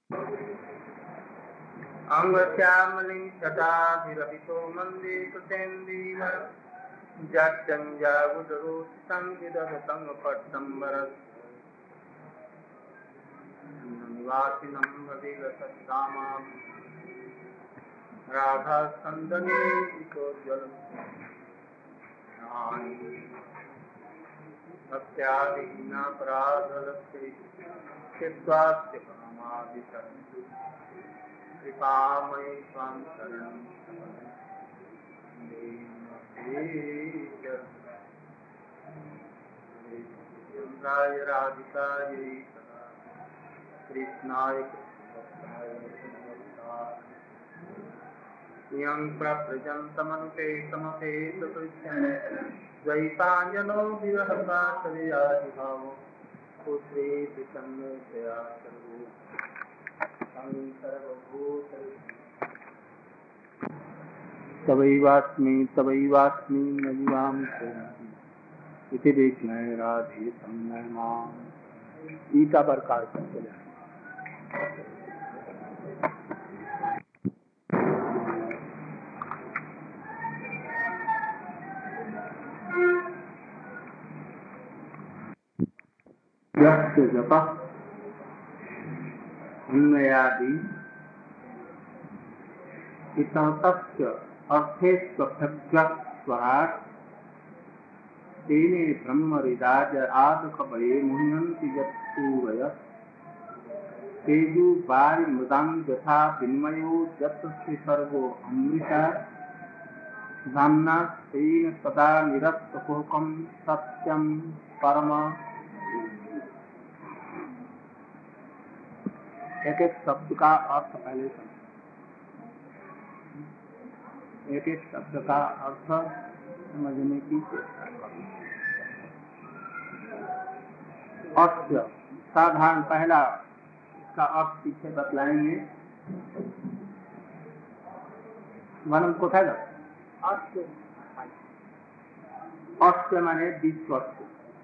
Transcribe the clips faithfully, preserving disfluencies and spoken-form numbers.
अंगश्यामलिं शताभिरभितो मन्दे कृतेन्दीव जगज्जंजागुदरोषितं विदधतं निवासिनं भवेलसत्कामां राधास्कन्दने भक्त्यादीनापराधलक्ष्ये चित्त्वास्य कामादिशन्तु कृपामयि त्वां शरणं चन्द्राय राधिकायै कृष्णाय यं प्रव्रजन्तमनुपेतमपेतकृत्यं द्वैपायनो विरहकातर्यादिभावो पुत्रेति तन्मोदया सर्वो तवैवास्मि तवैवास्मि न जीवाम इति विघ्न राधे सम्यमाम ईटा बरकार करते जाए। यस्य जपः अन्वयादि इतस्तस्य अर्थेष्वभ्यस्वराट् तेने ब्रह्मरिदाज आदकबले मुह्यन्ति यत्सूरयः तेजो वारिमृदां यथा विन्मयो यत्र सर्गो अमृता धाम्ना तेन सदा निरस्तकुहकं सत्यं परम। एक एक शब्द का अर्थ पहले एक एक शब्द का अर्थ समझने की चेष्टा करें। अर्थ साधारण पहला इसका अर्थ पीछे बतलाएंगे। वनम को था अर्थ अर्थ माने विश्वस्त,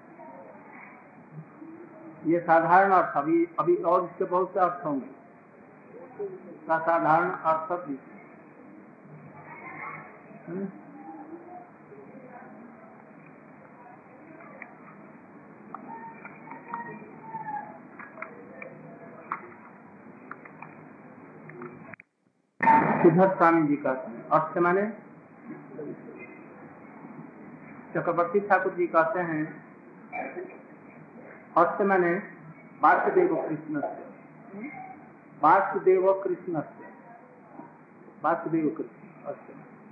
ये साधारण अर्थ अभी अभी और इसके बहुत से अर्थ होंगे। का साधारण अर्थ सिद्धार्थ स्वामी जी कहते हैं अर्थ माने, चक्रवर्ती ठाकुर जी कहते हैं अर्थ माने वासुदेव कृष्ण से वासुदेव कृष्ण से वासुदेव कृष्ण अर्थ।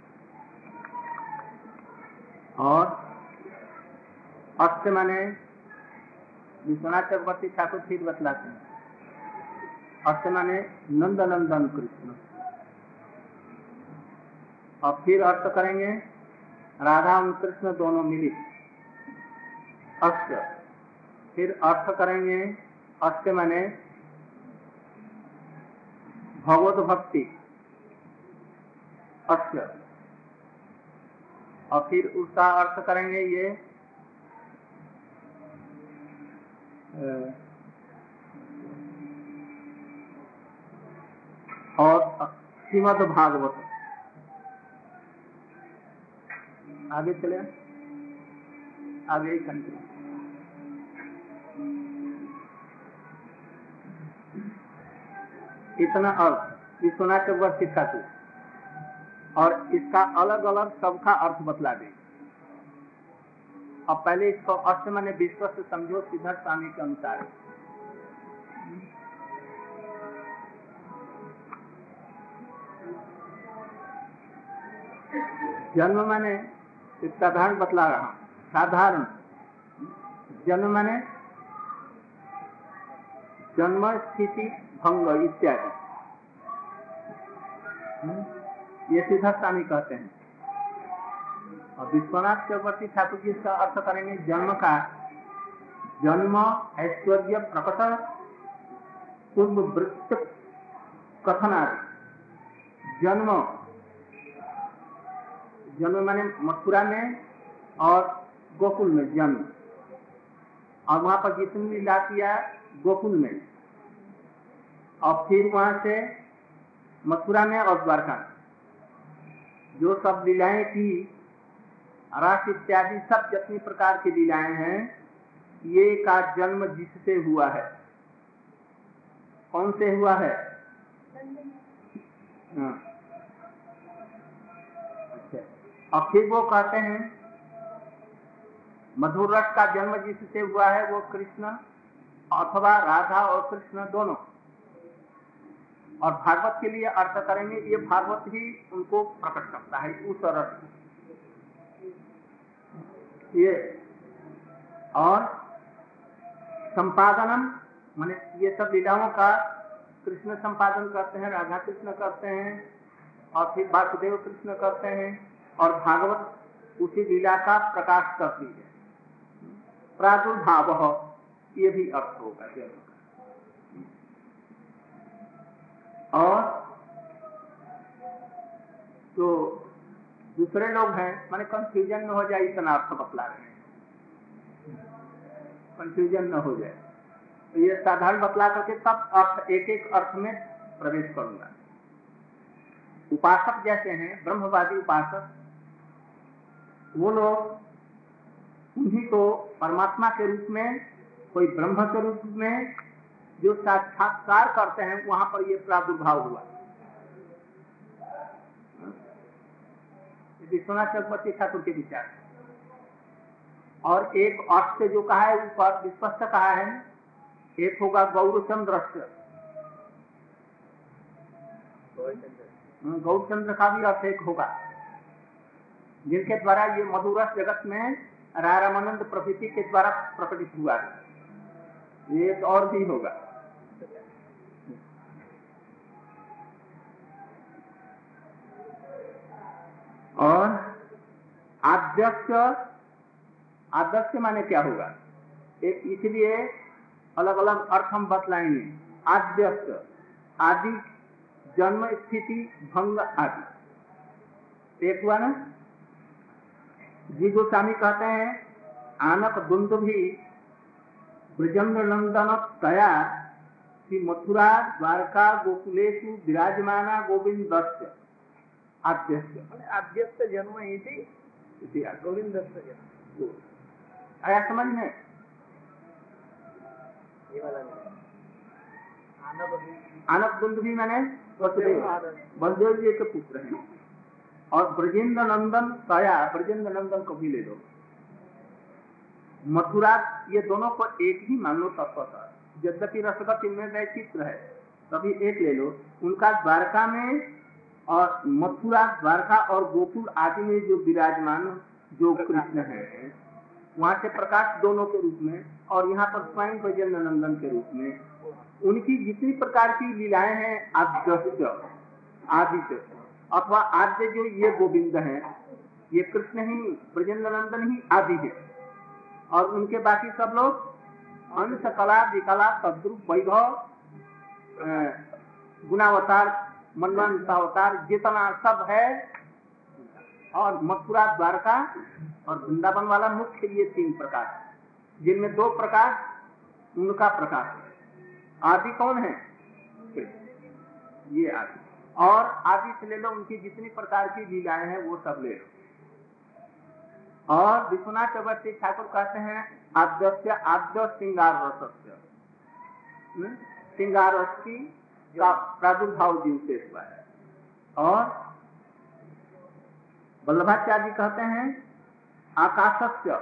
और अर्थ माने विश्वनाथ चक्रवर्ती ठाकुर फिर बतलाते हैं अर्थ माने नंदनंदन कृष्ण। और फिर अर्थ करेंगे राधा और कृष्ण दोनों मिलित अर्थ। फिर अर्थ करेंगे अर्थ माने भगवत भक्ति अर्थ। और फिर उसका अर्थ करेंगे ये और श्रीमद् भागवत। आगे चले आगे ही कंटिन्यू। इतना अर्थ विश्वनाथ चक्रवर्ती ठाकुर और इसका अलग अलग सबका अर्थ बतला दें। अब पहले इसको अर्थ माने विश्व से समझो सिद्धार्थ स्वामी के अनुसार। जन्म माने साधारण बतला रहा हूं। साधारण जन्म माने जन्म स्थिति भंग इत्यादि, ये सिद्धार्थ स्वामी कहते हैं। और विश्वनाथ चक्रवर्ती ठाकुर जी इसका अर्थ करेंगे जन्म का जन्म ऐश्वर्य प्रकट पूर्व वृत्त कथनार्थ। जन्म जन्म माने मथुरा में और गोकुल में जन्म, और वहां पर जितनी लीला किया गोकुल में, और फिर वहां से मथुरा में और द्वारका में जो सब लीलाएं की, रास इत्यादि सब जितनी प्रकार की लीलाएं हैं, ये का जन्म जिससे हुआ है, कौन से हुआ है? हाँ। अच्छा, और फिर वो कहते हैं मधुर रस का जन्म जिससे हुआ है वो कृष्ण अथवा राधा और कृष्ण दोनों। और भागवत के लिए अर्थ करेंगे, ये भागवत ही उनको प्रकट करता है उस रस ये। और संपादनम माने ये सब लीलाओं का कृष्ण संपादन करते हैं, राधा कृष्ण करते हैं, और फिर वासुदेव कृष्ण करते हैं, और भागवत उसी लीला का प्रकाश करती है। प्रादुर्भाव ये भी अर्थ होगा जन्म का। और तो दूसरे लोग हैं, माने कंफ्यूजन न हो जाए इतना अर्थ बतला रहे हैं, कंफ्यूजन न हो जाए तो ये साधारण बतला करके तब अर्थ एक एक अर्थ में प्रवेश करूंगा। उपासक जैसे हैं ब्रह्मवादी उपासक, वो लोग उन्हीं को परमात्मा के रूप में, कोई ब्रह्म के रूप में जो साक्षात्कार करते हैं, वहां पर ये प्रादुर्भाव हुआ। विश्वनाथ चक्रवर्ती ठाकुर के विचार। और एक अर्थ से जो कहा है ऊपर विस्पष्ट कहा है, एक होगा गौरचंद्र, गौरचंद्र का भी अर्थ एक होगा, जिनके द्वारा ये मधुरस जगत में रारामानंद प्रभृति के द्वारा प्रकटित हुआ है। एक और भी होगा। और आद्यस्य, आद्यस्य माने क्या होगा? एक इसलिए अलग अलग अर्थ हम बतलाएंगे। आद्यस्य आदि, जन्म स्थिति भंग आदि। एक हुआ ना, जी गोस्वामी कहते हैं आनक दुंदुभि ब्रजेंद्र नंदन तया कि मथुरा द्वारका गोकुलेषु विराजमाना गोविंदस्य आद्यस्य। आद्यस्य जन्म इति गोविंदस्य जन्म। आया समझ में? ये वाला आनक दुंदुभि मैंने वसुदेव बलदेव जी के पुत्र हैं। और ब्रजेंद्र नंदन तया, ब्रजेंद्र नंदन को भी ले लो। मथुरा, ये दोनों को एक ही मान लो तत्वतः, यद्यपि रसगत इनमें वैचित्र है, तभी एक ले लो। उनका द्वारका में और मथुरा, द्वारका और गोकुल आदि में जो विराजमान जो कृष्ण है, वहां से प्रकाश दोनों के रूप में, और यहाँ पर स्वयं ब्रजेंद्र नंदन के रूप में उनकी जितनी प्रकार की लीलाएं हैं, आद्य आदि अथवा आद्य जो ये गोविंद हैं, ये कृष्ण ही, ब्रजेंद्र नंदन ही आदि है। और उनके बाकी सब लोग अंश कला विकला तद्रुप वैभव गुणावतार मनवंतावतार जितना सब है। और मथुरा द्वारका और वृंदावन वाला मुख्य ये तीन प्रकार, जिनमें दो प्रकार उनका प्रकाश है। आदि कौन है? ये आदि। और आदि से ले लो, उनकी जितनी प्रकार की लीलाएं हैं वो सब ले लो। और विश्वनाथ चक्रवर्ती ठाकुर कहते हैं आद्यस्य आद्य श्रृंगार रसस्य, श्रृंगार रस की का प्रादुर्भाव जीव से हुआ है। और वल्लभाचार्य जी कहते हैं आकाशस्य,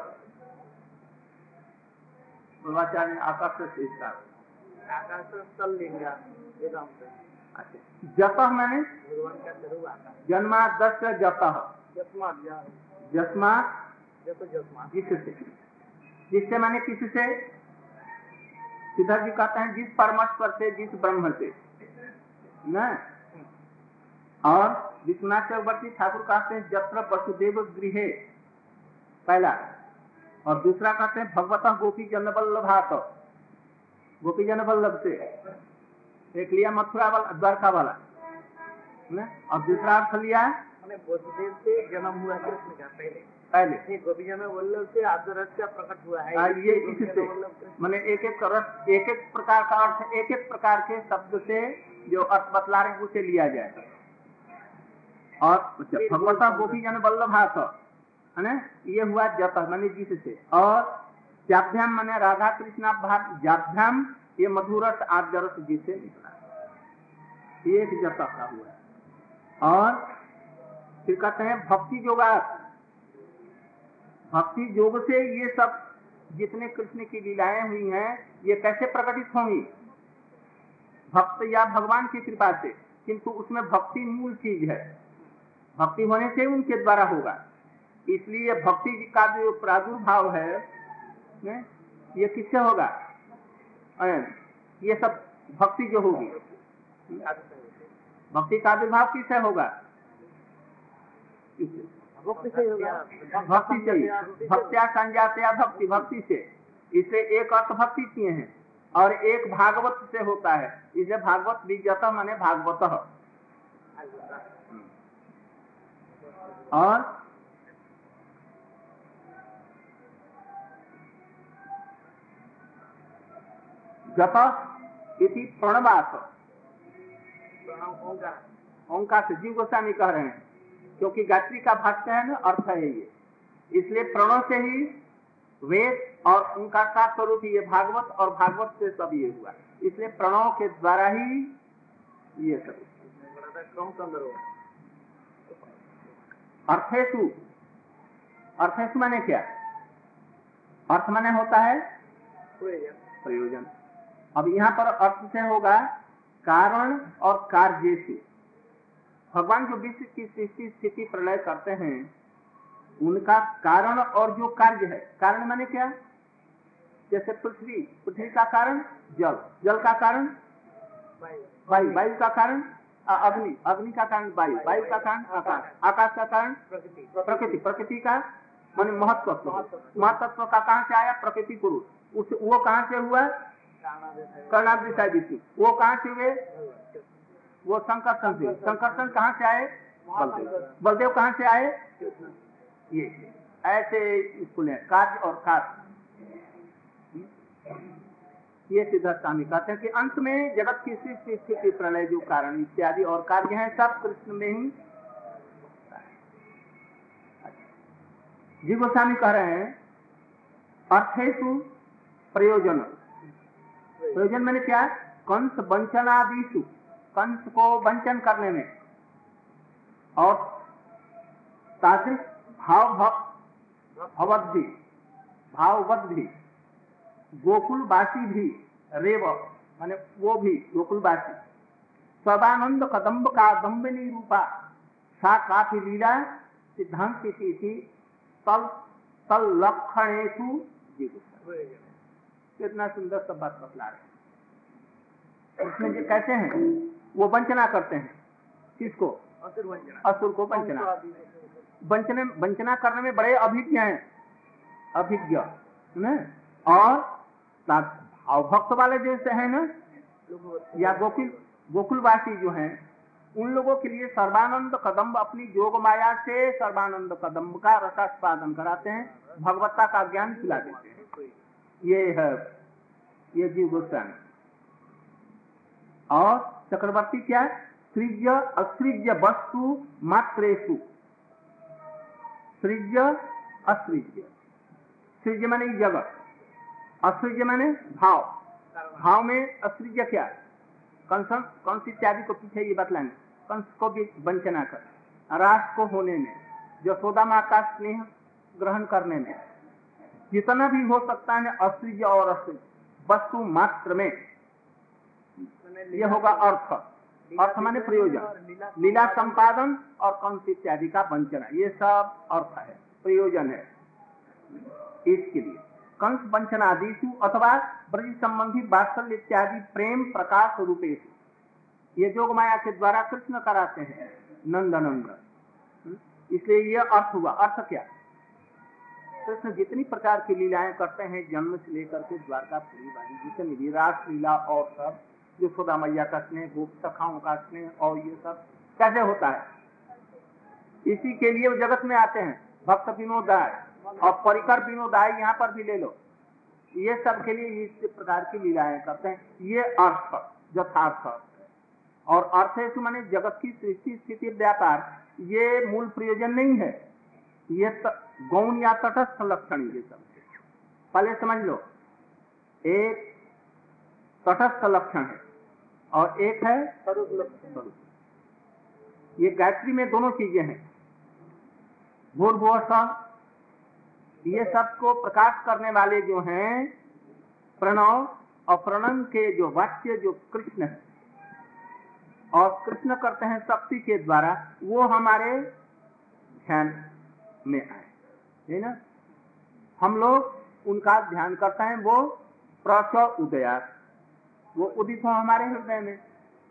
वल्लभाचार्य आकाशस्य इसका जतः मैंने जन्मादस्य जतः, जस्मा जिससे, जिससे मैंने किससे? सिद्धार्थ जी कहते हैं जिस परमेश्वर से, जिस ब्रह्म से न। और विश्वनाथ चक्रवर्ती ठाकुर कहते हैं जत्र वसुदेव गृहे, पहला। और दूसरा कहते हैं भगवतः गोपी जन वल्लभात, गोपी जन वल्लभ से। एक लिया मथुरा वाला, द्वारका वाला न, और दूसरा अर्थ लिया वसुदेव से जन्म हुआ कृष्ण का पहले। पहले गोपिका में वल्लभ से आदरस का प्रकट हुआ है। आ, ये इससे मैंने एक एक रस एक एक प्रकार का अर्थ एक एक प्रकार के शब्द से जो अर्थ बतला रहे उसे लिया जाए। और भगवता गोपी जन वल्लभास है ना, ये हुआ जप माने जिससे। और जाभ्याम माने राधा कृष्ण भाव जाभ्याम, ये मधुरस आद्यरस जिससे निकला, ये एक जप का हुआ। और फिर कहते हैं भक्ति योगा, भक्ति योग से ये सब जितने कृष्ण की लीलाएं हुई हैं ये कैसे प्रकटित होंगी? भक्त या भगवान की कृपा से, किंतु उसमें भक्ति मूल चीज है, भक्ति होने से उनके द्वारा होगा। इसलिए भक्ति का जो प्रादुर्भाव है ने, ये किससे होगा? ये सब भक्ति जो होगी, भक्ति का आविर्भाव किससे होगा? भक्ति से होगा, भक्ति से, भक्त्या संजातया भक्ति, भक्ति से। इसे एक अर्थ भक्ति किए हैं और एक भागवत से होता है, इसे भागवत विजत माने भागवत। और जप इति प्रणवास, ओंकार से जीव गोस्वामी कह रहे हैं, क्योंकि गायत्री का भाष्य है ना, अर्थ है ये, इसलिए प्रणव से ही वेद और उनका का स्वरूप ये भागवत, और भागवत से सब ये हुआ, इसलिए प्रणव के द्वारा ही ये सब। अर्थेषु, अर्थेषु माने क्या? अर्थ माने होता है प्रयोजन। अब यहाँ पर अर्थ से होगा कारण और कार्येषु। भगवान जो विश्व की सृष्टि स्थिति प्रलय करते हैं उनका कारण और जो कार्य है, कारण माने क्या? जैसे पृथ्वी, पृथ्वी का कारण जल, जल का कारण वायु, वायु का कारण अग्नि, अग्नि का कारण वायु, वायु का कारण आकाश, आकाश का कारण प्रकृति, प्रकृति का माने महत्व, महत्व का कहाँ से आया? प्रकृति पुरुष, उस वो कहाँ से हुआ? कर्णावृषय विष्णु, वो कहाँ से हुए? वो संकर्षण से, संकर्षण कहाँ से आए? बलदेव, बलदेव कहाँ से आए? ये ऐसे स्कूल है कार्य और कार्य। ये सिद्धार्थ स्वामी कहते हैं कि अंत में जगत की सृष्टि स्थिति प्रलय जो कारण इत्यादि और कार्य हैं सब कृष्ण में ही। जी गोस्वामी कह रहे हैं अर्थेषु प्रयोजन, प्रयोजन मैंने क्या? कंस वंचनादिषु, कंस को वंचन करने में, और तादृश भाव भवद भी, भाववद भी, गोकुलवासी भी, रेव माने वो भी गोकुलवासी, सर्वानंद कदम्ब का दम्बिनी रूपा सा काफी लीला सिद्धांत की तल तल लक्षणेषु। कितना सुंदर सब बात बतला रहे। उसमें जो कहते हैं वो वंचना करते हैं, किसको? असुर को वंचना, वंचना वंचना करने में बड़े अभिज्ञ हैं, अभिज्ञ है। और भक्त वाले जैसे हैं ना, या गोकुल गोकुलवासी जो हैं, उन लोगों के लिए सर्वानंद कदम्ब अपनी योग माया से सर्वानंद कदम्ब का रसास्वादन कराते हैं, भगवत्ता का ज्ञान खिला देते हैं। ये है ये जीव गोस्वामी। और चक्रवर्ती क्या? सृज्य असृज्य वस्तु मात्रेषु, सृज्य असृज्य, सृज्य माने जगत, असृज्य माने भाव, भाव में असृज्य क्या? कंस, कंस इत्यादि को पीछे ये बतलाने, कंस को भी वंचना कर, रास को होने में, यशोदा माँ का स्नेह ग्रहण करने में, जितना भी हो सकता है असृज्य और असृज्य वस्तु मात्र में, ये होगा अर्थ। अर्थ माने प्रयोजन, लीला संपादन और कंस इत्यादि का वंचना, ये सब अर्थ है, प्रयोजन है। इसके लिए कंस वंचनादिषु अथवा ब्रज संबंधी वात्सल्य इत्यादि प्रेम प्रकाश रूपेषु, ये जोग माया के द्वारा कृष्ण कराते हैं नंदनंद, इसलिए ये अर्थ हुआ। अर्थ क्या? कृष्ण जितनी प्रकार की लीलाएं करते हैं जन्म से लेकर के द्वारकापुरी वाली जितनी भी रास लीला और सब, यशोदा मैया का स्नेह, गोप सखाओं का स्नेह, और ये सब कैसे होता है? इसी के लिए वो जगत में आते हैं, भक्त विनोदाय और परिकर विनोदाय यहाँ पर भी ले लो, ये सब के लिए इस प्रकार की लीलाएं करते हैं। ये अर्थ यथार्थ और अर्थ है माने जगत की सृष्टि स्थिति व्यापार, ये मूल प्रयोजन नहीं है, ये गौण या तटस्थ लक्षण ये सब पहले समझ लो। एक तटस्थ लक्षण है और एक है स्वरूप लक्षण। ये गायत्री में दोनों चीजें हैं, भूर्भुवः, ये सब को प्रकाश करने वाले जो हैं प्रणव और प्रणव के जो वाक्य जो कृष्ण है और कृष्ण करते हैं शक्ति के द्वारा, वो हमारे ध्यान में आए, है ना। हम लोग उनका ध्यान करते हैं, वो प्रच उदयात, वो उदित हो हमारे हृदय में।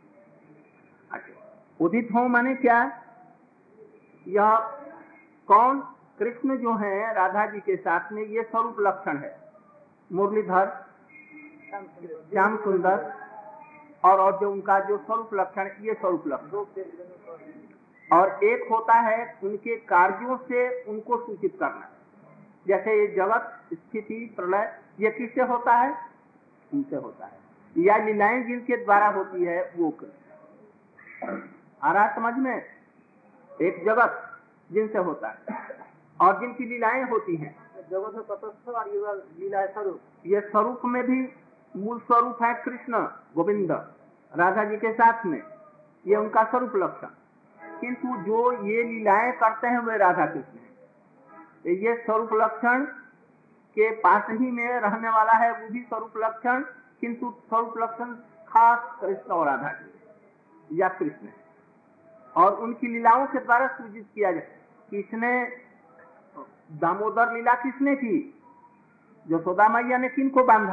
अच्छा, उदित हो माने क्या? यह कौन? कृष्ण जो है राधा जी के साथ में, ये स्वरूप लक्षण है। मुरलीधर, श्याम सुंदर और, और जो उनका जो स्वरूप लक्षण, ये स्वरूप लक्षण। और एक होता है उनके कार्यों से उनको सूचित करना, जैसे ये जगत स्थिति प्रलय, ये किससे होता है? उनसे होता है। या लीलाएं जिनके द्वारा होती है वो कृष्ण। आ रहा समझ में? एक जगत जिनसे होता है और जिनकी लीलाएं होती हैं, जगत में तटस्थ और लीला स्वरूप, ये स्वरूप में भी मूल स्वरूप है कृष्ण गोविंद राधा जी के साथ में, ये उनका स्वरूप लक्षण। किंतु जो ये लीलाएं करते हैं वे राधा कृष्ण है, ये स्वरूप लक्षण के पास ही में रहने वाला है, वो भी स्वरूप लक्षण, किंतु स्वरूप लक्षण खास कृष्ण और राधा जी या कृष्ण है। और उनकी लीलाओं के द्वारा सूचित किया जाए। किसने दामोदर लीला किसने की? यशोदा मैया ने किनको बांधा?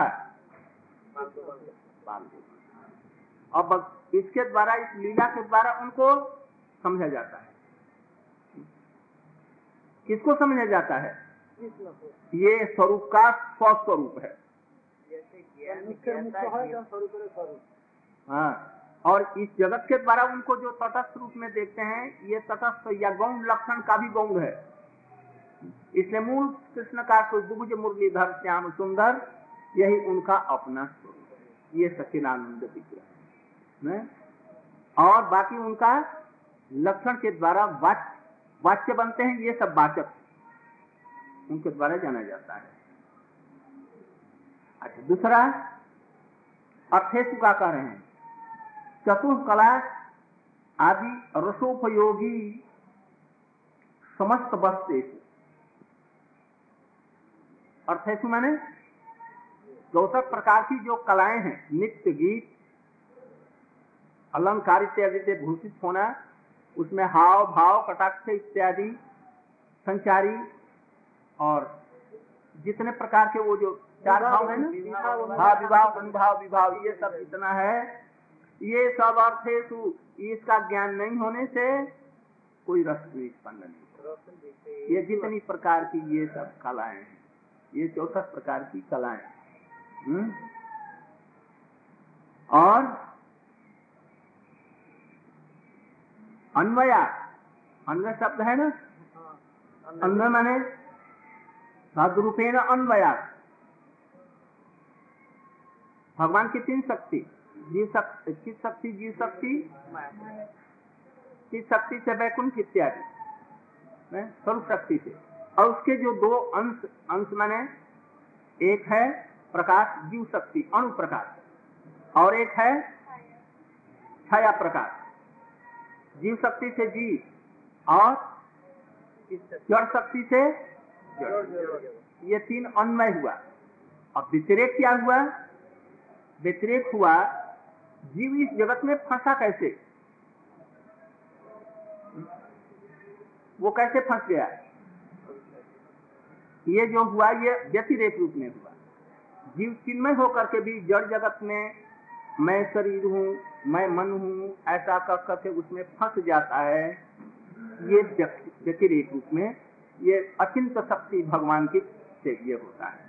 अब इसके द्वारा, इस लीला के द्वारा उनको समझा जाता है। किसको समझा जाता है? ये स्वरूप का स्वस्वरूप है। हाँ, और इस जगत के द्वारा उनको जो तटस्थ रूप में देखते हैं, ये तटस्थ या गौण लक्षण का भी गौण है। इसलिए मूल कृष्ण का सुभुज मुरलीधर श्याम सुंदर, यही उनका अपना स्वरूप है, ये सच्चिदानंद विग्रह है। और बाकी उनका लक्षण के द्वारा वाच्य वाच्य बनते हैं, ये सब वाचक उनके द्वारा जाना जाता है। अच्छा, दूसरा अर्थेषु का कह रहे हैं, चतुर्कला आदि रसोपयोगी समस्त वस्तुषु। अर्थेषु माने चौसठ प्रकार की जो कलाएं हैं, नित्य, गीत, अलंकार इत्यादि से भूषित होना, उसमें हाव भाव कटाक्ष इत्यादि संचारी, और जितने प्रकार के वो जो चार भाव है ना, भाव विभाव अनुभाव विभाव, ये सब जितना है, ये सब अर्थेषु, इसका ज्ञान नहीं होने से कोई रस उत्पन्न नहीं। ये जितनी प्रकार की ये सब कलाएं हैं, ये चौसठ प्रकार की कलाएं। हम्म और अन्वया, अन्वय शब्द है ना, अन्वय माने सद्रूपेण अन्वया। भगवान की तीन शक्ति, जीव शक्ति, चित शक्ति, जीव शक्ति, चित शक्ति से वैकुंठ इत्यादि, स्वरूप शक्ति से। और उसके जो दो अंश, अंश माने एक है प्रकाश जीव शक्ति अणु प्रकाश, और एक है छाया प्रकाश। जीव शक्ति से जीव और जड़ शक्ति से जड़, ये तीन अन्वय हुआ। अब व्यतिरेक क्या हुआ? व्यतिरेक हुआ जीव इस जगत में फंसा कैसे, वो कैसे फंस गया? ये जो हुआ ये व्यतिरेक रूप में हुआ। जीव चिन्मय होकर के भी जड़ जगत में मैं शरीर हूँ, मैं मन हूँ, ऐसा कर करके उसमें फंस जाता है। ये व्यतिरेक रूप में, ये अचिंत शक्ति भगवान की से ये होता है।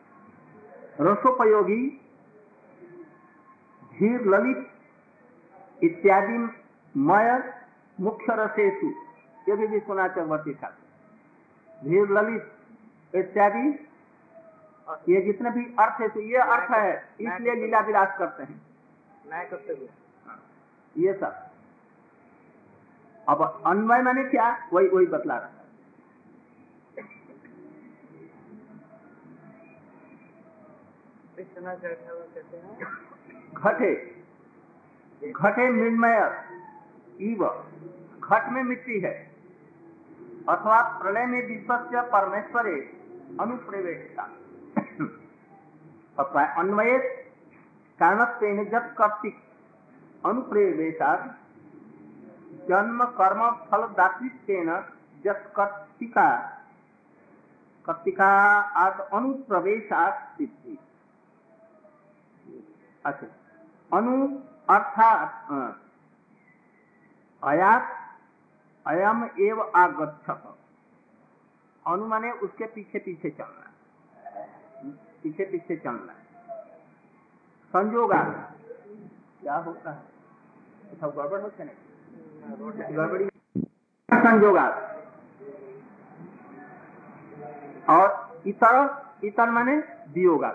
रसोपयोगी धीर ललित इत्यादि मय मुख्य रसेसु, ये भी विश्वनाथ चक्रवर्ती था। धीर ललित इत्यादि ये जितने भी अर्थ है तो ये अर्थ है, इसलिए लीला विलास करते हैं, न्याय करते हुए ये सब। अब अन्वय माने क्या, वही वही बतला रहा है। कहते हैं घटे घटे मृण्मय इव, घट में मिट्टी है, अथवा प्रलय में विश्वस्य परमेश्वरे अनुप्रवेशता अथवा अन्वय कारणत्वेन जब कर्तिक अनुप्रवेशात् जन्म कर्म फल दातृत्वेन जब कर्तिका कर्तिका आद अनुप्रवेशात् सिद्धि। अच्छा, अनु अर्थात अयात अयम एव आगच्छत, अनु माने उसके पीछे पीछे चलना, पीछे पीछे चलना। संयोगा क्या होता है, सब गड़बड़ होते नहीं, गड़बड़ी संयोगा। और इतर इतर माने वियोगा।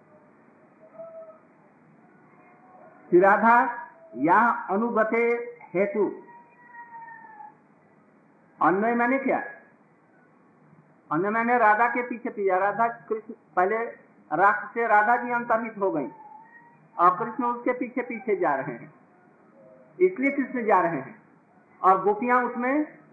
राधा या अनुगते हेतु, अन्वय माने क्या, अन्वय माने राधा के पीछे पीछे, राधा कृष्ण पहले रास से राधा जी अंतर्हित हो गई और कृष्ण उसके पीछे पीछे जा रहे हैं, इसलिए कृष्ण जा रहे हैं। और गोपियां उसमें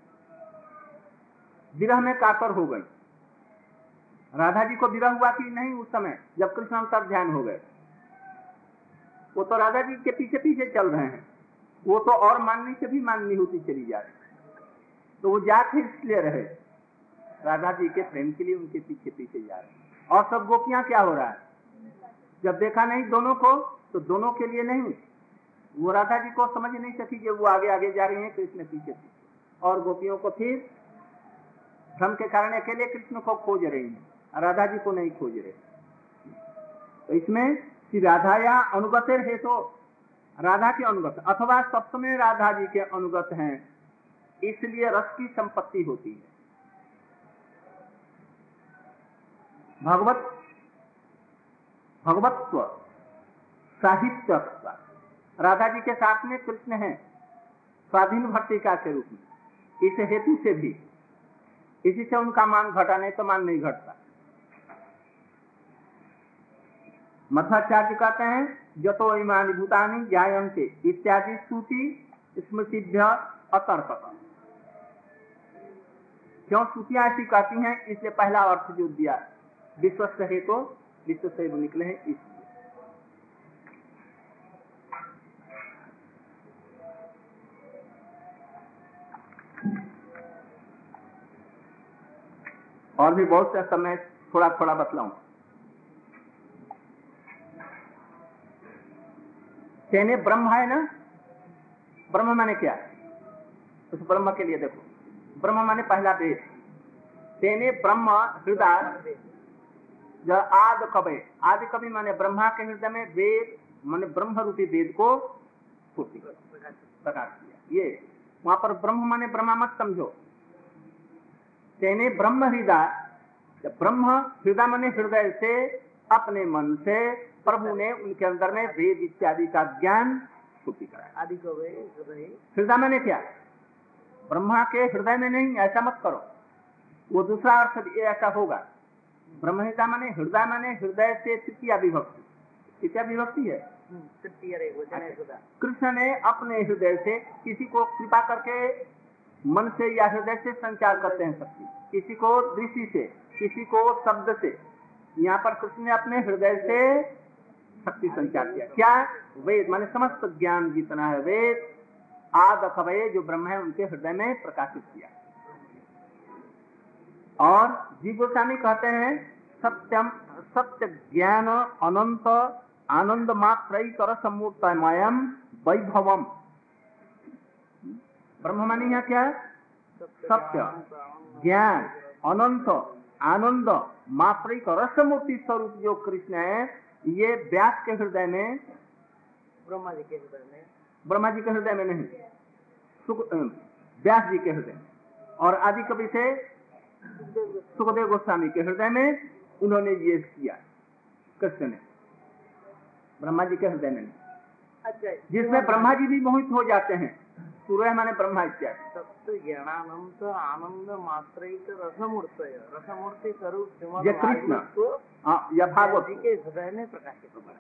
विरह में कातर हो गई। राधा जी को विरह हुआ कि नहीं उस समय जब कृष्ण अंतर ध्यान हो गए, वो तो राधा जी के पीछे पीछे चल रहे हैं, वो तो और माननी से भी माननी होती चली जा रही, तो वो जाते इसलिए रहे, राधा जी के प्रेम के लिए उनके पीछे पीछे जा रहे हैं। और सब गोपियां क्या हो रहा है, जब देखा नहीं दोनों को, तो दोनों के लिए नहीं, वो राधा जी को समझ नहीं सकी कि वो आगे आगे जा रही हैं, कृष्ण पीछे पीछे, और गोपियों को फिर भ्रम के कारण अकेले कृष्ण को खोज रही हैं, राधा जी को नहीं खोज रहे। तो इसमें श्री राधा या अनुगत है, तो राधा के अनुगत अथवा सप्तमे राधा जी के अनुगत हैं, इसलिए रस की संपत्ति होती है। भगवत भगवत्व साहित्य राधा जी के साथ में कृष्ण है स्वाधीन भट्टिका के रूप में, इस हेतु से भी, इसी से उनका मान घटा, नहीं तो मान नहीं घटता। मध्वाचार्य कहते हैं जतो इमानि भूतानि जायन्ते इत्यादि स्तुति स्मृतिभ्य अतर्कत। क्यों स्तुतियां ऐसी कहती हैं, इसलिए पहला अर्थ जो दिया विश्वस्त है तो विश्व से वो निकले हैं, इसलिए। और भी बहुत से समय थोड़ा थोड़ा बतलाऊं। तेने ब्रह्म है ना, ब्रह्म माने क्या, उस ब्रह्म के लिए देखो, ब्रह्म माने पहला वेद, तेने ब्रह्म हृदय जो आद कवि, आदि कवि माने ब्रह्मा के हृदय में वेद माने ब्रह्म रूपी वेद को प्रकाश किया। ये वहां पर ब्रह्म माने ब्रह्मा मत समझो, तेने ब्रह्म हृदय, ब्रह्म हृदय माने हृदय से, अपने मन से प्रभु ने उनके अंदर में वेद इत्यादि का ज्ञान स्फूर्ति कराया। आदि को हृदय माने क्या, ब्रह्मा के हृदय में नहीं, ऐसा मत करो, वो दूसरा अर्थ ये ऐसा होगा। ब्रह्म हृदय माने हृदय माने हृदय से तृतीया विभक्ति, तृतीया विभक्ति है। कृष्ण ने अपने हृदय से किसी को कृपा करके मन से या हृदय से संचार करते हैं शक्ति, किसी को दृष्टि से, किसी को शब्द से। यहाँ पर कृष्ण ने अपने हृदय से शक्ति संचार किया। क्या, वेद माने समस्त ज्ञान जितना है वेद, आद अखवय जो ब्रह्म है उनके हृदय में प्रकाशित किया। और जीव गोस्वामी कहते हैं सत्यम सत्य ज्ञान अनंत आनंद मात्र सम्मूर्तमयम वैभवम। ब्रह्म माने यहाँ क्या, सत्य ज्ञान अनंत आनंद मात्रिक रसमूर्ति स्वरूप जो कृष्ण है, ये व्यास के हृदय में, ब्रह्मा जी के हृदय में ब्रह्मा जी के हृदय में नहीं, सुख व्यास जी के हृदय में, और आदि कवि थे सुखदेव गोस्वामी के हृदय में उन्होंने ये किया, कृष्ण ने, ब्रह्मा जी के हृदय में नहीं। अच्छा, जिसमें ब्रह्मा जी भी मोहित हो जाते हैं, सूर्य माने ब्रह्मा इत्यादि। सत्य ज्ञानानंद आनंद मात्रैक रसमूर्तय रसमूर्ति स्वरूप ये कृष्ण हाँ या भागवत जी के हृदय में प्रकाशित हुआ।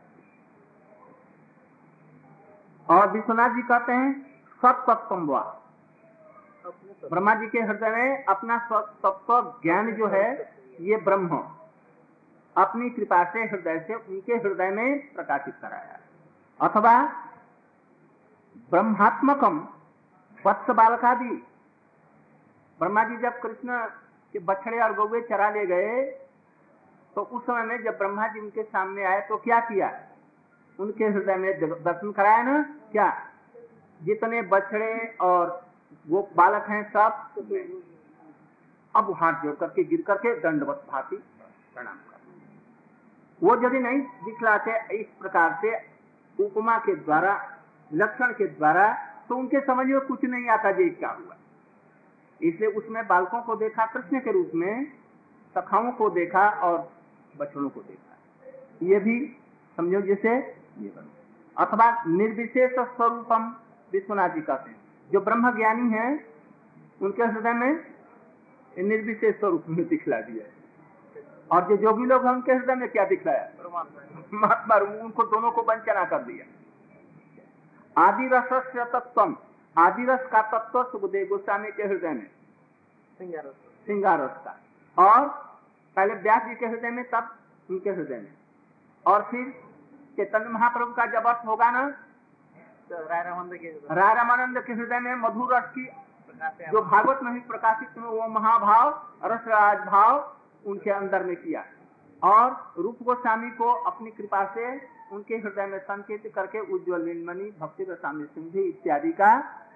और विश्वनाथ जी कहते हैं सत्तत्वम वा, ब्रह्मा जी के हृदय में अपना तत्व ज्ञान जो है ये ब्रह्म अपनी कृपा से हृदय से उनके हृदय में प्रकाशित कराया। अथवा ब्रह्मात्मकम वत्स बालकादि, ब्रह्मा जी जब कृष्ण के बछड़े और गौवे चरा ले गए तो उस समय में जब ब्रह्मा जी उनके सामने आए तो क्या किया, उनके हृदय में दर्शन कराया ना, क्या जितने बछड़े और वो बालक हैं सब अब हाथ जोड़ करके गिर करके दंडवत भांति प्रणाम कर, वो यदि नहीं दिखलाते इस प्रकार से उपमा के द्वारा लक्षण के द्वारा तो उनके समझ में कुछ नहीं आता ये क्या हुआ। इसलिए उसमें बालकों को देखा कृष्ण के रूप में, सखाओं को देखा और बछड़ों को देखा, ये भी समझो जैसे ये बनो। अथवा निर्विशेष स्वरूपम विश्वनाथ जी कहते हैं, जो ब्रह्म ज्ञानी है उनके हृदय में निर्विशेष स्वरूप में दिखला दिया, और जो जोगी लोग हैं उनके हृदय में क्या दिखलाया, महात्मा, उनको दोनों को वंचना कर दिया। आदि रस तत्व, आदि रस का तत्व सुखदेव गोस्वामी के हृदय में श्रृंगार रस का, और पहले व्यास जी के हृदय में तब उनके हृदय में, और फिर चैतन्य महाप्रभु का जब अर्थ होगा ना तो राय रामानंद के राय रामानंद के हृदय में मधुर रस की जो भागवत में ही प्रकाशित में वो महाभाव रस राज भाव उनके अंदर में किया, और रूप गोस्वामी को अपनी कृपा से उनके हृदय में संकेत करके उज्ज्वल नीलमणि भक्ति रसामृत सिंधु इत्यादि का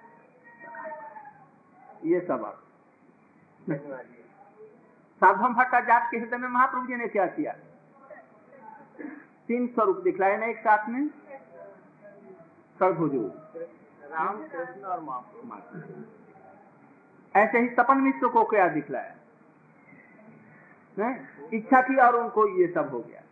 ये सब। साधम भट्टाचार्य के हृदय में महाप्रभु जी ने क्या किया, तीन स्वरूप दिखलाए ना एक साथ में, सर्वभुजो राम कृष्ण और महाप्रभु। ऐसे ही तपन मिश्र को क्या दिखलाया, इच्छा की और उनको ये सब हो गया।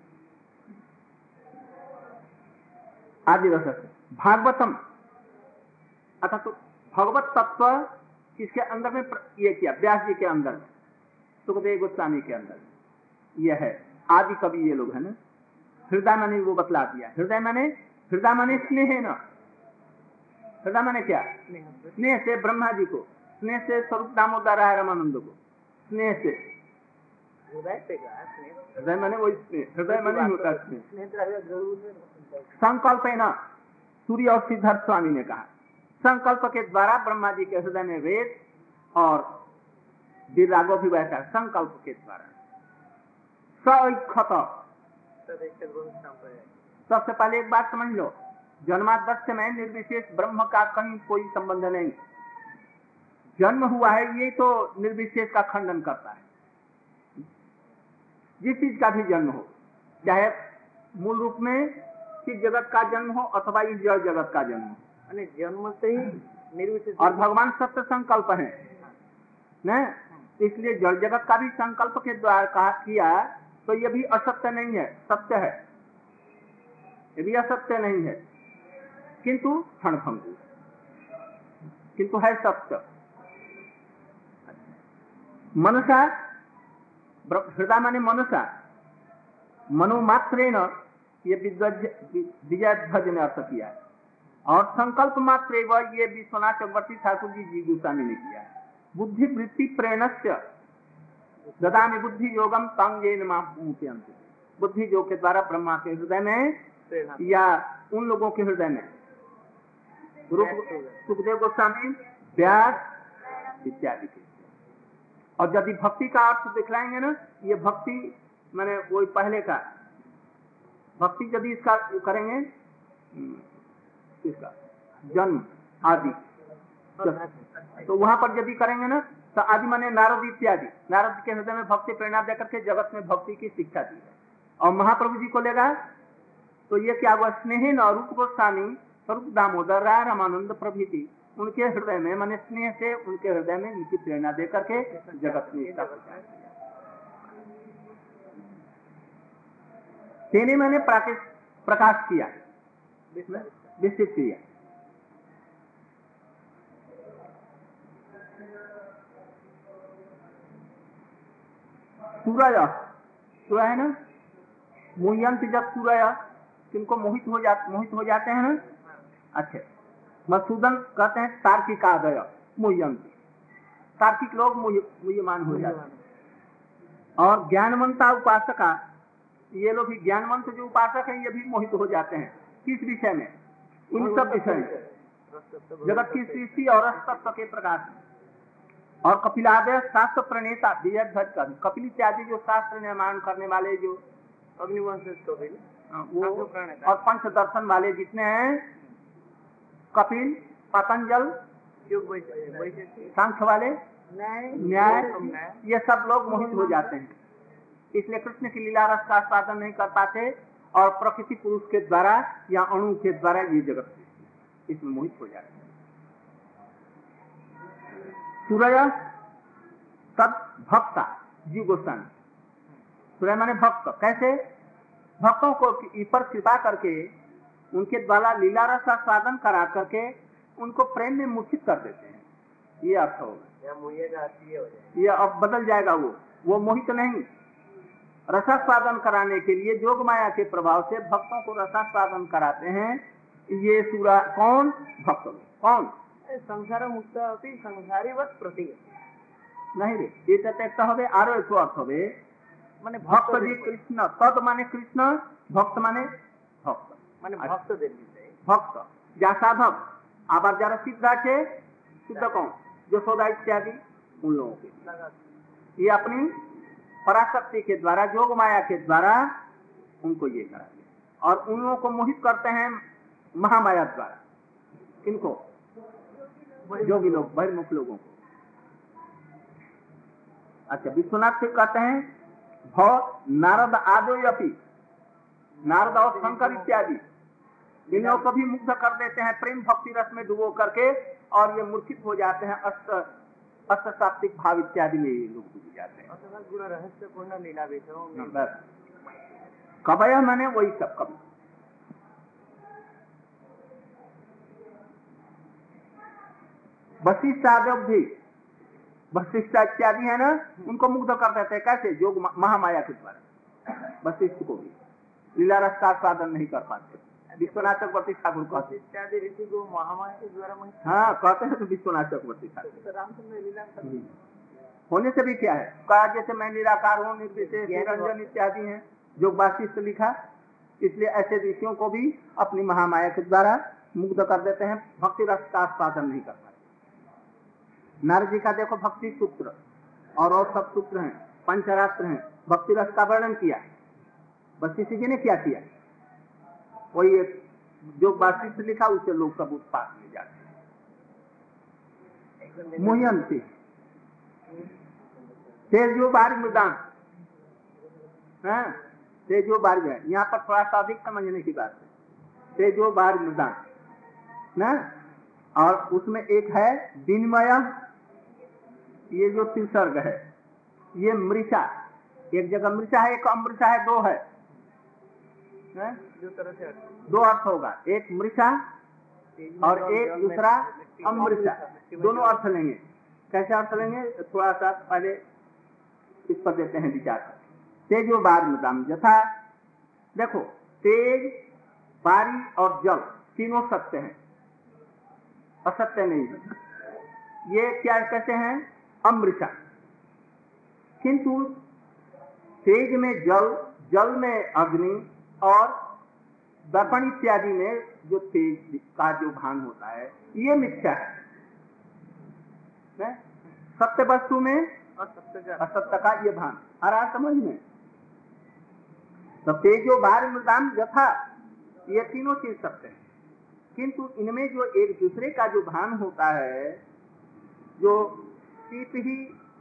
आदि रस भागवतम, अर्थात तो भगवत तत्व इसके अंदर में ये किया, व्यास जी के अंदर में, सुखदेव गोस्वामी के अंदर में ये है। आदि कवि ये लोग है ना, हृदय माने वो बतला दिया, हृदय माने हृदय माने स्नेह है ना, हृदय माने क्या, स्नेह से ब्रह्मा जी को, स्नेह से स्वरूप दामोदर राय रामानंद को, स्नेह से हृदय से हृदय माने वही स्नेह, हृदय माने होता स्नेह। संकल्प है ना, सूर्य और सिद्धार्थ स्वामी ने कहा संकल्प के द्वारा ब्रह्मा जी के हृदय में वेद और विरागो भी वैसा संकल्प के द्वारा सत। सबसे पहले एक बात समझ लो, जन्मादस्य में निर्विशेष ब्रह्म का कहीं कोई संबंध नहीं, जन्म हुआ है ये तो निर्विशेष का खंडन करता है। जिस चीज का भी जन्म हो, चाहे मूल रूप में किस जगत का जन्म हो अथवा इस जड़ जगत का जन्म हो, जन्म से ही निर्विशेष, और भगवान सत्य संकल्प है न, इसलिए जड़ जगत का भी संकल्प के द्वारा कहा किया तो ये भी असत्य नहीं है, सत्य है, ये भी असत्य नहीं है, किंतु क्षणभंगुर, किंतु है सत्य। मनसा, हृदय माने मनसा, मनोमात्रेण ये विजय ध्वज ने अर्थ किया है, और संकल्प मात्र वह ये विश्वनाथ चक्रवर्ती ठाकुर जी जी गोस्वामी ने किया है। बुद्धि वृत्ति प्रेरणस्य ददामि बुद्धि योगम तंगेन मामुच्यन्ते, बुद्धि योग के द्वारा ब्रह्मा के हृदय में या उन लोगों के हृदय में रूप सुखदेव गोस्वामी व्यास इत्यादि के। और यदि भक्ति का अर्थ दिखलाएंगे ना, ये भक्ति माने वही पहले का भक्ति यदि इसका करेंगे, इसका जन्म आदि, तो वहां पर यदि करेंगे ना तो आदि माने नारद इत्यादि, नारद के हृदय में भक्ति प्रेरणा देकर के जगत में भक्ति की शिक्षा दी है। और महाप्रभु जी को लेगा तो ये क्या हुआ, स्नेह न रूप गोस्वामी स्वरूप दामोदर राय रामानंद प्रभृति उनके हृदय में मन स्नेह से उनके हृदय में उनकी प्रेरणा दे करके जगत में इसका तेने मैंने प्रकाश किया, विस्तृत किया। सूर्य सूर्य है ना, मोहयंत जब सूर्य किनको मोहित हो जा मोहित हो जाते हैं ना। अच्छे मधुसूदन कहते हैं तार्किक आदय मोहयंत, तार्किक लोग मुह्यमान हो जाते हैं। और ज्ञानवंता उपासका, ये लोग भी ज्ञानवंत जो उपासक हैं ये भी मोहित हो जाते हैं। किस विषय में? इन सब विषय में, जगत की सृष्टि और तत्व के प्रकाश में। और कपिलादय शास्त्र प्रणेता विजयध्वज कर, कपिल इत्यादि जो शास्त्र निर्माण करने वाले जो अग्निवंश कपिल वो और पंच दर्शन वाले जितने हैं, कपिल, पतंजल, सांख्य वाले, न्याय, ये सब लोग मोहित हो जाते हैं। इसलिए कृष्ण की लीला रस का आस्वादन नहीं कर पाते और प्रकृति पुरुष के द्वारा या अणु के द्वारा ये जगत इसमें मोहित हो जाते हैं। सूर्य तब भक्ता जी गोस्वामी, सूर्य माने भक्त। कैसे? भक्तों को ईश्वर कृपा करके उनके द्वारा लीला रस आस्वादन करा करके उनको प्रेम में मूर्छित कर देते हैं। ये अर्थ होगा, ये अब बदल जाएगा। वो वो मोहित नहीं, रसास्वादन कराने के लिए जोग माया के प्रभाव से भक्तों को रसास्वादन कराते हैं। ये सूरा कौन? भक्त। कौन? संसार मुक्त होती संसारीवत प्रति नहीं रे, ये तक হবে আরো একটু अर्थ হবে মানে ভক্ত जी कृष्ण, तद माने कृष्ण, भक्त माने भक्त, মানে ভক্তদের বিষয়ে ভক্ত যা সাধক। আবার যারা সিদ্ধ আছে, সিদ্ধ कौन? যশোदा इत्यादि उन लोगों के, ये अपनी पराशक्ति के द्वारा जोग माया के द्वारा उनको ये कराते और उन लोगों को मोहित करते हैं महामाया द्वारा। इनको जोगी लोग, बहिर्मुख लोगों को। अच्छा, विश्वनाथ से कहते हैं भव नारद आदोयपि, नारद और शंकर इत्यादि इन लोगों को भी मुग्ध कर देते हैं प्रेम भक्ति रस में डुबो करके, और ये मूर्छित हो जाते हैं अष्ट अष्ट सात्विक भाव इत्यादि में ये लोग डूब जाते हैं। गुण रहस्यपूर्ण लीला विषयों में बस कवय माने वही सब कवि। वशिष्ठ आदव भी, वशिष्ठ इत्यादि है ना, उनको मुग्ध कर देते हैं। कैसे? जोग महामाया के द्वारा। वशिष्ठ को भी लीला रस का आस्वादन नहीं कर पाते। विश्वनाथ चक्रवर्ती ठाकुर कहते इत्यादि ऋषि को महामाया के द्वारा, हाँ कहते हैं तो विश्वनाथ चक्रवर्ती ठाकुर। रामचंद्र लीला होने से भी क्या है, कहा जैसे मैं निराकार हूँ, निर्विशेष, निरंजन इत्यादि हैं जो वाशिष्ठ लिखा। इसलिए ऐसे ऋषियों को भी अपनी महामाया के द्वारा मुग्ध कर देते हैं, भक्ति रस का आस्वादन नहीं कर पाते। नारद जी का देखो भक्ति सूत्र और और सब सूत्र हैं, पंचरात्र हैं, भक्ति रस का वर्णन किया। वशिष्ठ जी ने क्या किया? वही जो वाशिष्ठ लिखा उसे लोग सब उत्पाद में जाते हैं। मोहयंती तेजो बारी मृदान, तेजो बारी है, यहाँ पर थोड़ा सा अधिक समझने की बात है। तेजो बारी मृदान ना, और उसमें एक है विनिमय, ये जो तिसर्ग है, ये मृषा, एक जगह मृषा है, एक अमृषा है, दो है, है? जो तरह से दो अर्थ होगा, एक मृषा और एक दूसरा अमृषा। दोनों अर्थ लेंगे। कैसे अर्थ लेंगे? थोड़ा सा पहले इस पर देते हैं विचार। तेजो बार मृदाम यथा, देखो तेज, बारी और जल तीनों सत्य हैं, असत्य नहीं है। ये क्या कहते हैं? अमृषा। किंतु तेज में जल, जल में अग्नि और दर्पण इत्यादि में जो तेज का जो भान होता है ये मिथ्या है। सत्य वस्तु में असत्य का ये भान आ रहा समझ में। तो तेजो बार मृदाम यथा, ये तीनों चीज सत्य है, किंतु इनमें जो एक दूसरे का जो भान होता है, जो सीप ही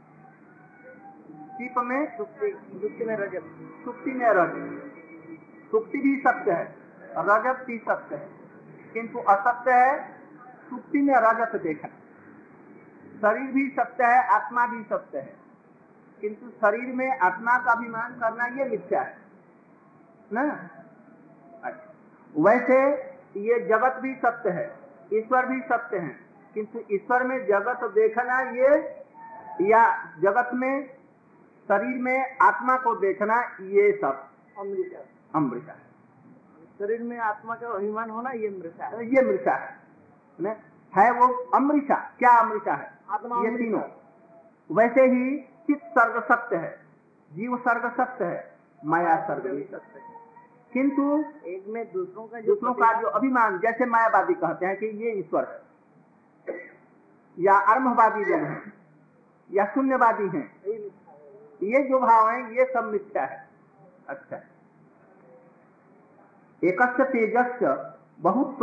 सीप में सुक्ति में रजत, सुक्ति में रजत, सुक्ति भी सत्य है, रजत भी सत्य है। किंतु असत्य है सुक्ति में रजत देखना। शरीर भी सत्य है, आत्मा भी सत्य है, किंतु शरीर में आत्मा का अभिमान करना ये मिथ्या है ना। अच्छा, वैसे ये जगत भी सत्य है, ईश्वर भी सत्य है, किंतु ईश्वर में जगत देखना ये, या जगत में शरीर में आत्मा को देखना, ये सब अमृता अमृता है। शरीर में आत्मा का अभिमान होना ये मृषा है। ये मृषा है न? है वो अमृषा। क्या अमृषा है? आत्मा ये तीनों। वैसे ही चित्त सर्ग सत्य है, जीव सर्ग सत्य है, माया सर्ग भी सत्य है, किंतु एक में दूसरों का जो दूसरों का जो अभिमान, जैसे मायावादी कहते हैं कि ये ईश्वर है, या अर्मवादी लोग हैं, या शून्यवादी हैं, ये जो भाव है ये सब मिथ्या है। अच्छा, एकस्य तेजस्य बहुत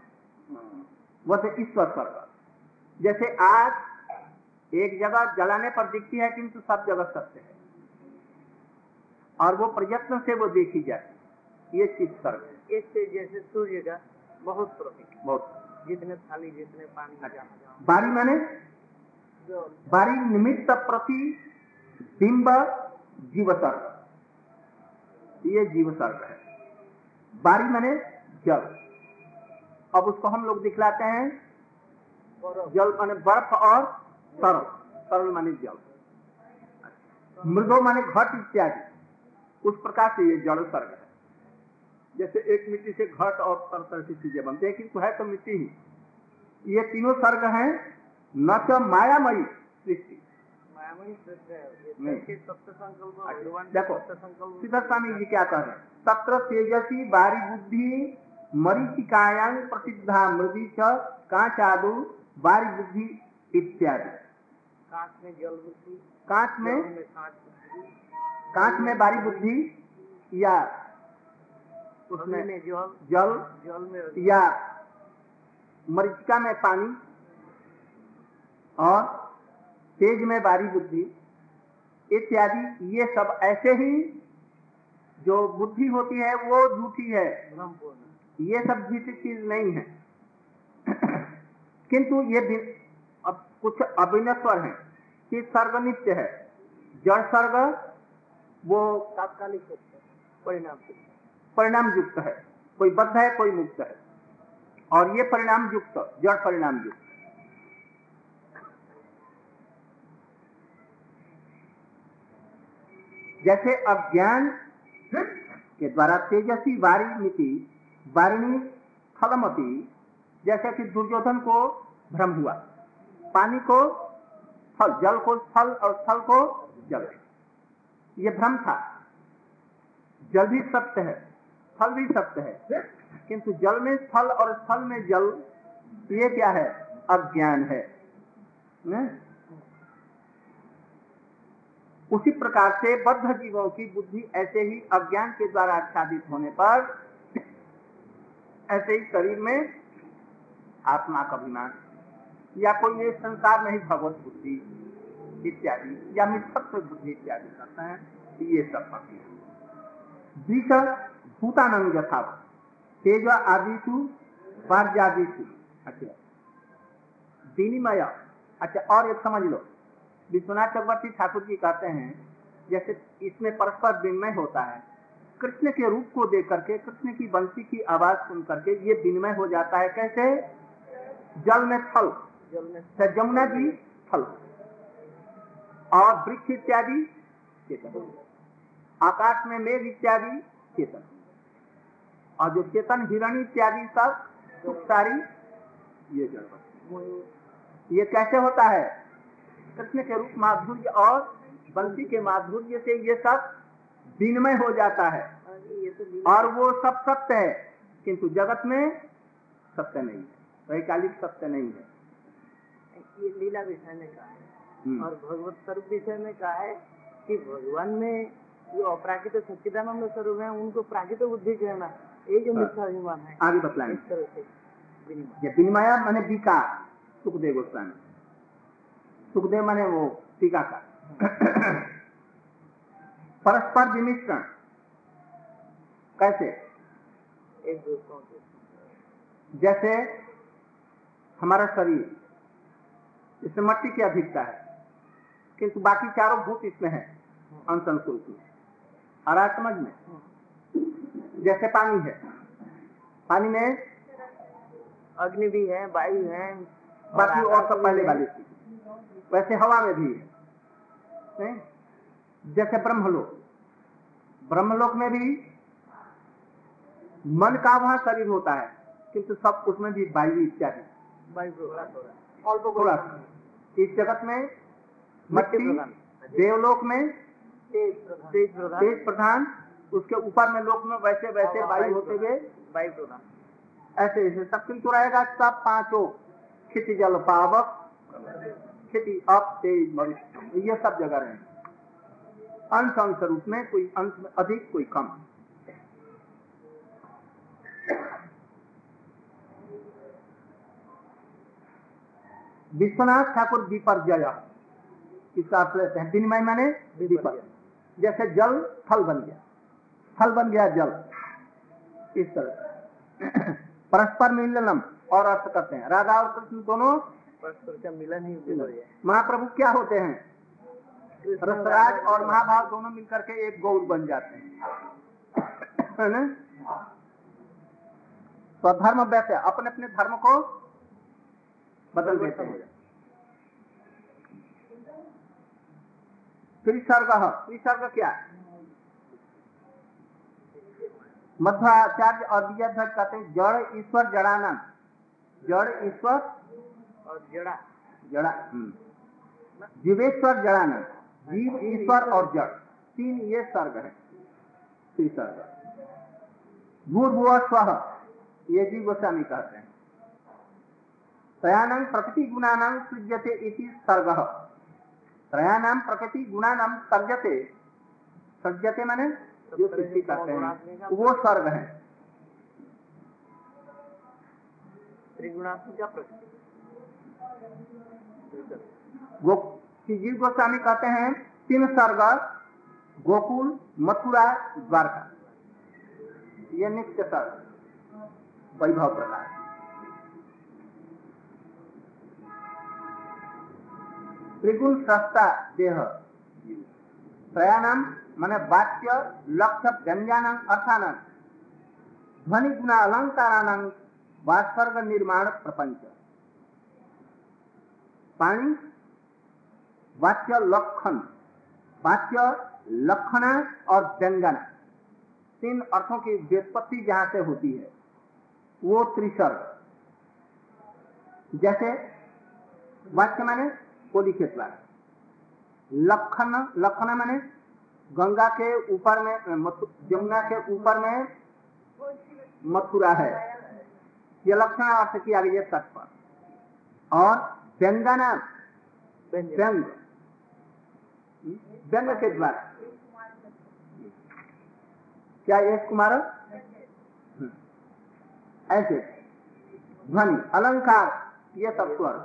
वह ईश्वर स्वर्ग। जैसे आग एक जगह जलाने पर दिखती है किंतु सब जगह सत्य है, और वो प्रयत्न से वो देखी जाती, ये चित्त सर्ग है। इससे जैसे सूर्य का बहुत प्रतीक, बहुत जितने थाली जितने पानी। अच्छा, बारी माने बारी निमित्त प्रति बिंब जीव सर्ग, ये जीव सर्ग है। बारी माने जल। अब उसको हम लोग दिखलाते हैं, जल माने बर्फ और तरल, तरल माने जल, मृदो माने घट इत्यादि, उस प्रकार से ये जल सर्ग है। जैसे एक मिट्टी से घट और तरह तरह की चीजें बनते हैं, किंतु है तो मिट्टी ही। ये तीनों सर्ग हैं, न तो मायामयी सृष्टि। मायामयी सृष्टि नहीं। सत्य संकल्प। देखो सिद्धार्थ स्वामी जी क्या कह रहे हैं, तत्र तेजसी बारी बुद्धि मरीचिकायां प्रसिद्धा मृदि च कांचादु बारी बुद्धि इत्यादि। कांच में जल बुद्धि, कांच में कांच कांच में बारी बुद्धि, या उसमें में जल जल जल में, या मरीचिका में पानी, और तेज में बारी बुद्धि इत्यादि। ये सब ऐसे ही जो बुद्धि होती है वो झूठी है, ये सब झूठी चीज नहीं है। किंतु ये अब कुछ अभिनश्वर है कि सर्ग नित्य है, जड़ सर्ग वो तात्कालिक परिणाम परिणाम युक्त है, कोई बद्ध है कोई मुक्त है, और ये परिणाम युक्त जड़ परिणाम युक्त। जैसे अज्ञान के द्वारा तेजसी वारिमिति वारिणी फलमती, जैसे कि दुर्योधन को भ्रम हुआ, पानी को फल, जल को फल और फल को जल, ये भ्रम था। जल भी सत्य है, फल भी सत्य है, किंतु जल में फल और फल में जल, ये क्या है? अज्ञान है न? उसी प्रकार से बद्ध जीवों की बुद्धि ऐसे ही अज्ञान के द्वारा आच्छादित होने पर ऐसे ही शरीर में आत्मा का अभिमान, या कोई ये संसार नहीं भगवत बुद्धि इत्यादि, या मिथ्यात्व बुद्धि इत्यादि करते हैं, ये सब पति द्विष भूतानंग यथा तेज आदिशु वार्यादिशु। अच्छा, विनिमय। अच्छा, और एक समझ लो, विश्वनाथ चक्रवर्ती ठाकुर जी कहते हैं जैसे इसमें परस्पर विनिमय होता है, कृष्ण के रूप को देख करके, कृष्ण की बंसी की आवाज सुन करके ये विनिमय हो जाता है। कैसे? जल में फल, जल में जमुना जी फल, और वृक्ष इत्यादि चेतन, आकाश में मेघ इत्यादि चेतन, और जो चेतन हिरण इत्यादि सब सुख सारी ये जड़। ये कैसे होता है? कृष्ण के रूप माधुर्य और बंसी के माधुर्य से ये सब विनिमय हो जाता है, और वो सब सत्य है, किंतु जगत में सत्य नहीं है, वैकालिक सत्य नहीं है। ये लीला विषय में कहा है, और भगवत स्वरूप विषय में कहा है कि भगवान में जो अपराकृत सच्चिदानंद स्वरूप है उनको प्राकृत बुद्धि कहना, ये जो मिथ्याभिमान है। आगे बतलाएंगे इस तरह से ये विनिमय माने विकार। सुखदेव गोस्वामी, सुखदेव माने वो टीका का परस्पर विमिश्रण कैसे? एक दूसरों से जैसे हमारा शरीर, इसमें मट्टी की अधिकता है, किंतु बाकी चारों भूत इसमें है अंशन स्वरूप में। आ रहा समझ में? जैसे पानी है, पानी में अग्नि भी है, वायु है, बाकी और सब पहले वाले चीज, वैसे हवा में भी है नहीं? जैसे ब्रह्मलोक, ब्रह्मलोक में भी मन का वहां शरीर होता है, किंतु सब उसमें भी वायु इत्यादि थोड़ा सा। इस जगत में मट्टी, देवलोक में तेज प्रधान, तेज प्रधान, उसके ऊपर में लोक में वैसे वैसे वायु होते हुए वायु प्रधान, ऐसे ऐसे सब, किंतु रहेगा सब पांचों क्षिति जल पावक, क्षिति अप तेज मरुत, ये सब जगह रहे। अंश अंश रूप में, कोई अंश में अधिक कोई कम। विश्वनाथ ठाकुर विपर्जय इसका अर्थ लेते हैं, विनिमय माने विपर्जय। जैसे जल थल बन गया, थल बन गया जल, इस तरह परस्पर मिलनम और अर्थ करते हैं। राधा और कृष्ण दोनों परस्पर का मिलन ही विपर्जय। महाप्रभु क्या होते हैं? रसराज और महाभाव दोनों मिलकर के एक गौर बन जाते हैं, है ना? स्वधर्म वैसे अपने अपने धर्म को बदल देते हैं। त्रिसर्ग, त्रिसर्ग क्या? मध्वाचार्य और विजयध्वज कहते हैं जड़ ईश्वर जड़ानंद, जड़ ईश्वर और जड़ा जड़ा, जीवेश्वर जड़ानंद, जीव ईश्वर और जड़, तीन ये सर्ग है त्रिसर्ग। भूर्भुवः स्वः, ये जीव गोस्वामी कहते हैं। त्रयाणां प्रकृति गुणानां सृज्यते इति सर्गः। त्रयाणां प्रकृति गुणानां सृज्यते, सृज्यते माने जो सृष्टि करते हैं, वो सर्ग है। त्रिगुणात्मिका प्रकृति। जीव गोस्वामी कहते हैं तीन सर्ग, गोकुल, मथुरा, द्वारका, ये नित्य सर्ग वैभव प्रकार। त्रिगुण सस्ता देह, त्रयाणाम माने वाच्य लक्ष्य व्यंजनां अर्थानां ध्वनि गुण अलंकाराणां वासर्ग निर्माण प्रपंच। पाणी वाच्य लक्षण, वाच्य लक्षणा और व्यंजना, तीन अर्थों की व्युत्पत्ति जहां से होती है वो त्रिसर्ग। जैसे वाच्य माने कोली के द्वारा, लक्षण, लक्षण माने गंगा के ऊपर में, यमुना के ऊपर में मथुरा है, ये लक्षण अर्थ किया गया तट पर। और व्यंजना, व्यंग, व्यंग के द्वारा क्या यश कुमार, ऐसे ध्वनि अलंकार, ये सब स्वर।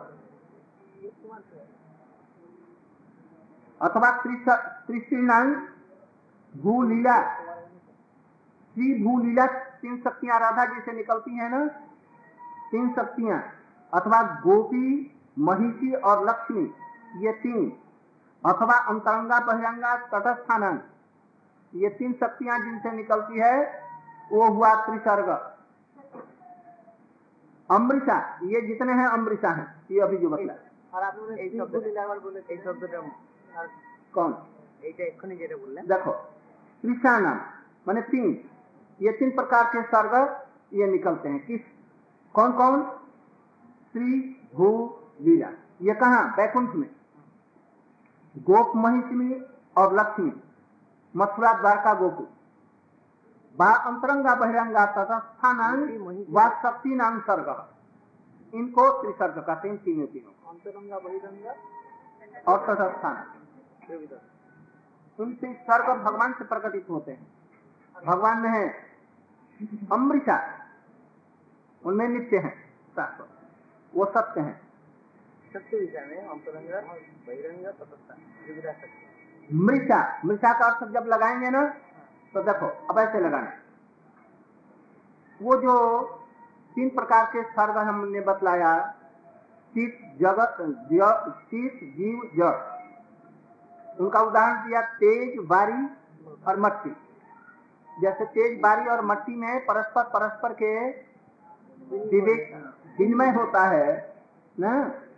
अथवा त्रिश्रीणांग भूलीला, श्री भूलीला, तीन शक्तियां राधा जी से निकलती हैं ना, तीन शक्तियां, अथवा गोपी, महिषी और लक्ष्मी, ये तीन, अथवा अंतरंगा बहिरंगा तटस्थानंग, ये तीन शक्तियां जिनसे निकलती है वो हुआ त्रिसर्ग। अमृषा, ये जितने हैं अमृषा हैं, ये अभी जो बतला। और आप लोग एक शब्द लीलावर बोले, एक शब्द कौन देखो, त्रिशानाम माने तीन, ये तीन प्रकार के सर्ग ये निकलते हैं। किस, कौन कौन? श्री भू लीला, ये कहाँ? वैकुंठ में, गोप महिषी और लक्ष्मी, मथुरा द्वारका गोकुल। बा अंतरंगा बहिरंगा तटस्थानांग वा शक्ति नाम सर्ग, इनको त्रिसर्ग कहते हैं, तीनों तीनों। अंतरंगा बहिरंगा और तटस्थान, उनसे सर्ग भगवान से प्रकटित होते हैं। भगवान में है अमृता, उनमें नित्य है, वो सत्य है। सत्य विषय में अंतरंगा बहिरंगा तटस्थान सत्य। मृषा, मृषा का अर्थ जब लगाएंगे ना तो देखो, अब ऐसे लगाना, वो जो तीन प्रकार के सर्ग हमने बतलाया, चित, जगत, ज- चित, जीव, जड़। उनका उदाहरण दिया तेज, बारी और मट्टी। जैसे तेज, बारी और मट्टी में परस्पर परस्पर के विवेक विनिमय होता है ना,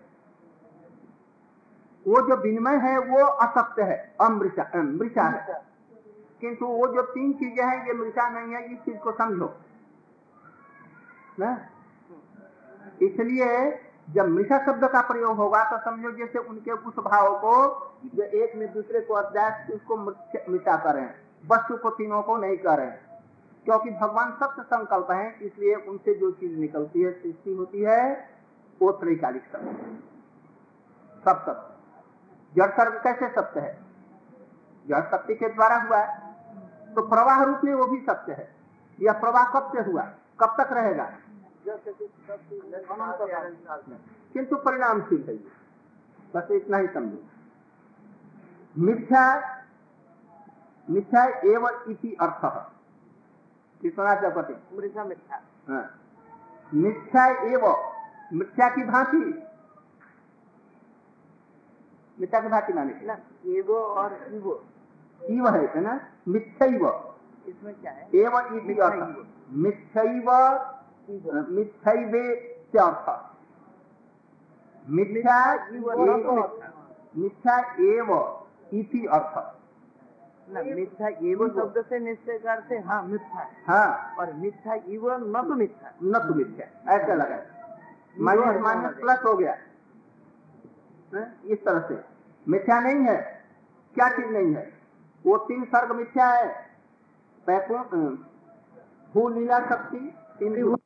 वो जो विनिमय है वो असत्य है, अमृषा मृषा है। किंतु वो जो तीन चीजें हैं ये मृषा नहीं है, इस चीज को समझो ना। इसलिए जब मृषा शब्द का प्रयोग होगा तो समझो जैसे उनके उस भाव को जो एक में दूसरे को अध्यास उसको मृषा करें, वस्तु को तीनों को नहीं करें, क्योंकि भगवान सत्य संकल्प है, इसलिए उनसे जो चीज निकलती है, सृष्टि होती है, वो त्रैकालिक सत्य है, सब सत्य। जड़ सर्ग कैसे सत्य है? जड़ शक्ति के द्वारा हुआ है, तो प्रवाह रूप में वो भी सत्य है। यह प्रवाह कब से हुआ, कब तक रहेगा? किंतु परिणामशील है ये, बस इतना ही समझो। मिथ्या मिथ्या एवं इति अर्थ कितना चौपति मृषा मिथ्या। हाँ, मिथ्या एवं, मिथ्या की भांति, मिथ्या की भांति माने ना, एवो और इवो, इव है ना, मिथ्यैव, इसमें क्या है? एवं इति अर्थ, मिथ्यैव मिथ्यैवे से अर्थ, मिथ्या एव मिथ्या एव इति अर्थ ना, मिथ्या एवो शब्द से निश्चय करते हाँ मिथ्या है, हाँ, और मिथ्या इवो न तो मिथ्या, न तो मिथ्या, ऐसा लगा माइनस माइनस प्लस हो गया है? इस तरह से मिथ्या नहीं है। क्या चीज नहीं है? वो तीन सर्ग मिथ्या है, पैकों भू लीला शक्ति, तीन